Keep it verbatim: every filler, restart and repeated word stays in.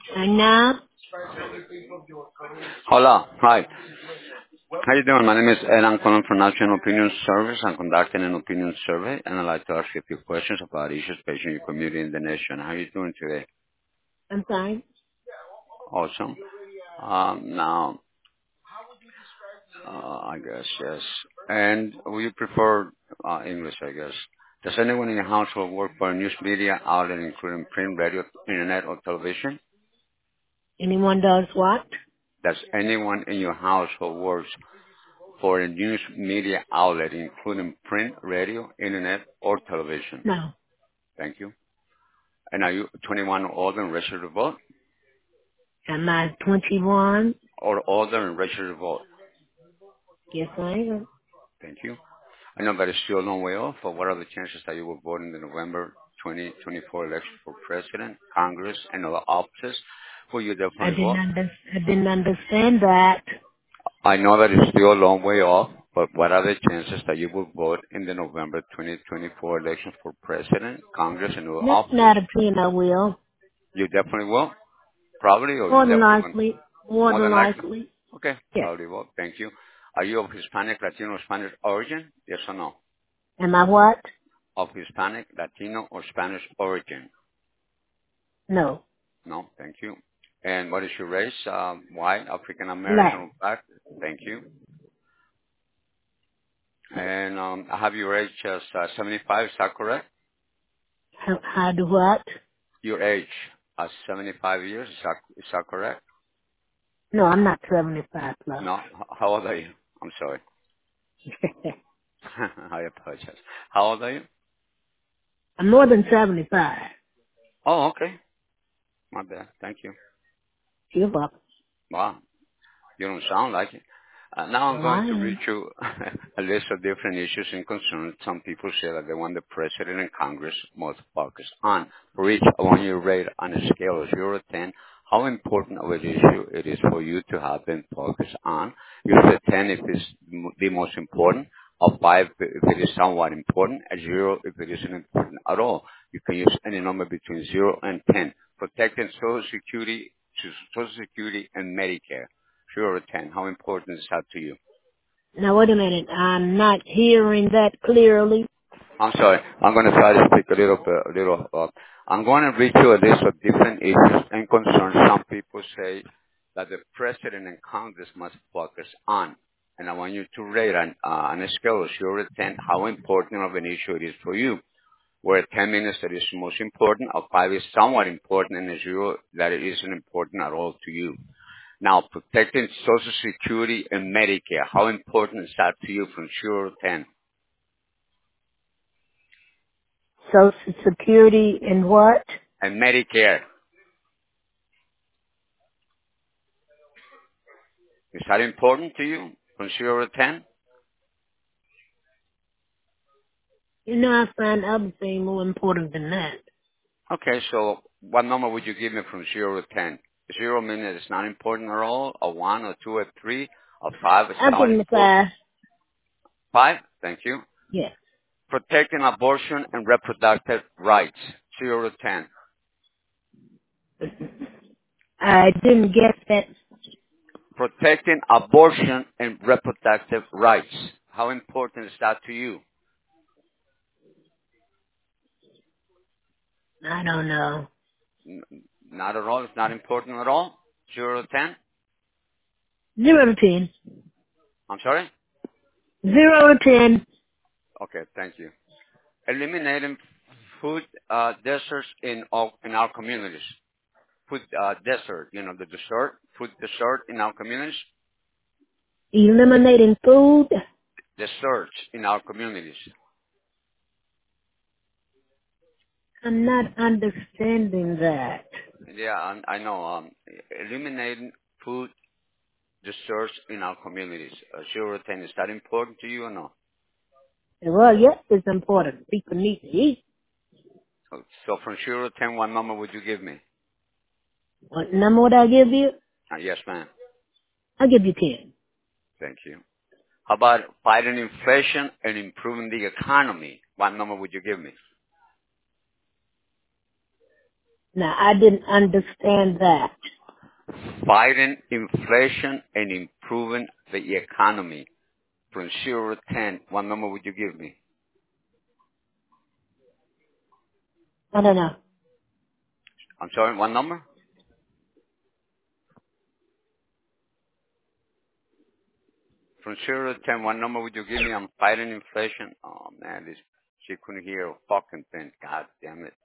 And now, Hola. Hi. How you doing? My name is Ed. I'm calling from National Opinion Service. I'm conducting an opinion survey, and I'd like to ask you a few questions about issues facing your community in the nation. How are you doing today? I'm sorry. Awesome. Um, now, uh, I guess, yes. And will you prefer uh, English, I guess? Does anyone in your household work for a news media outlet, including print, radio, internet, or television? Anyone does what? Does anyone in your household works for a news media outlet, including print, radio, internet, or television? No. Thank you. And are you twenty-one or older and registered to vote? Am I twenty-one? Or older and registered to vote? Yes, I am. Thank you. I know that it's still a long way off, but what are the chances that you will vote in the November twenty twenty-four election for president, Congress, and other offices? Will you I definitely didn't vote? under, I didn't understand that. I know that it's still a long way off, but what are the chances that you will vote in the November twenty twenty-four election for president, Congress, and other That's offices? not a ten I will. You definitely will? Probably, or you More than definitely will? likely. More More than than likely. likely. Okay, Yes. probably will. Thank you. Are you of Hispanic, Latino, or Spanish origin? Yes or no? Am I what? Of Hispanic, Latino, or Spanish origin? No. No, thank you. And what is your race? Um, white, African American, Black. or black? Thank you. And um, I have your age as uh, seventy-five. Is that correct? How, how do what? Your age as seventy-five years. Is that is that correct? No, I'm not seventy-five plus. No. H- How old are you? I'm sorry. I apologize. How old are you? I'm more than seventy-five. Oh, okay. My bad. Thank you. You're welcome. Wow. You don't sound like it. Uh, now I'm Well, going I to read am. you a list of different issues and concerns some people say that they want the president and Congress most focused on. For each, I want you to rate on a scale of zero to ten how important of an issue it is for you to have them focused on. Use a ten if it's m- the most important, a five if it is somewhat important, a zero if it isn't important at all. You can use any number between zero and ten. Protecting Social Security, Social Security and Medicare. Zero or ten. How important is that to you? Now wait a minute. I'm not hearing that clearly. I'm sorry. I'm going to try to speak a little bit, a little. Uh, I'm going to read you a list of different issues and concerns. Some people say that the president and Congress must focus on, and I want you to rate on, uh, on a scale of zero to ten how important of an issue it is for you. Where ten minutes that is most important, a five is somewhat important, and a zero that it isn't important at all to you. Now, protecting Social Security and Medicare, how important is that to you from zero to ten? Social Security and what? And Medicare, is that important to you from zero to ten? You know, I find other things more important than that. Okay, so what number would you give me from zero to ten? Zero meaning it's not important at all, a one, a two, a three, a five is I'll not give him a important. five. Five, thank you. Yes. Protecting abortion and reproductive rights, zero to ten. I didn't get that. Protecting abortion and reproductive rights, how important is that to you? I don't know. N- Not at all. It's not important at all. Zero to ten. Zero to ten. I'm sorry. Zero to ten. Okay, thank you. Eliminating food uh, deserts in all, in our communities. Food uh, desert, you know, the dessert, food dessert in our communities. Eliminating food. Deserts in our communities. I'm not understanding that. Yeah, I, I know. Um, eliminating food deserts in our communities. Uh, zero to ten. Is that important to you or no? Well, yes, it's important. People need to eat. So, so from zero to ten, what number would you give me? What number would I give you? Uh, yes, ma'am. I'll give you ten. Thank you. How about fighting inflation and improving the economy? What number would you give me? Now, I didn't understand that. Fighting inflation and improving the economy. From zero to ten, what number would you give me? I don't know. I'm sorry, what number? From zero to ten, what number would you give me? I'm fighting inflation. Oh man, this she couldn't hear a fucking thing. God damn it.